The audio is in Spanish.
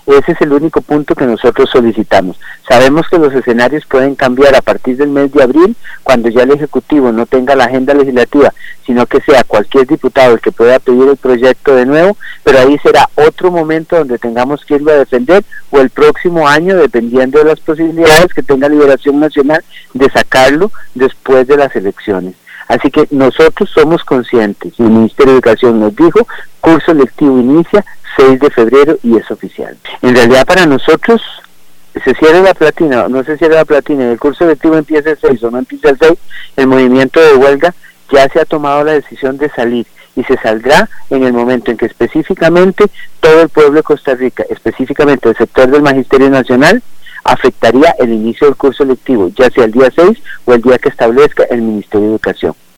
Ese es el único punto que nosotros solicitamos. Sabemos que los escenarios pueden cambiar a partir del mes de abril, cuando ya el Ejecutivo no tenga la agenda legislativa, sino que sea cualquier diputado el que pueda pedir el proyecto de nuevo, pero ahí será otro momento donde tengamos que irlo a defender, o el próximo año, dependiendo de las posibilidades que tenga Liberación Nacional de sacarlo después de las elecciones. Así que nosotros somos conscientes, y el Ministerio de Educación nos dijo, curso lectivo inicia 6 de febrero y es oficial. En realidad para nosotros, se cierra la platina, no se cierra la platina, el curso lectivo empieza el 6 o no empieza el 6, el movimiento de huelga ya se ha tomado la decisión de salir, y se saldrá en el momento en que específicamente todo el pueblo de Costa Rica, específicamente el sector del Magisterio Nacional, afectaría el inicio del curso lectivo, ya sea el día 6 o el día que establezca el Ministerio de Educación.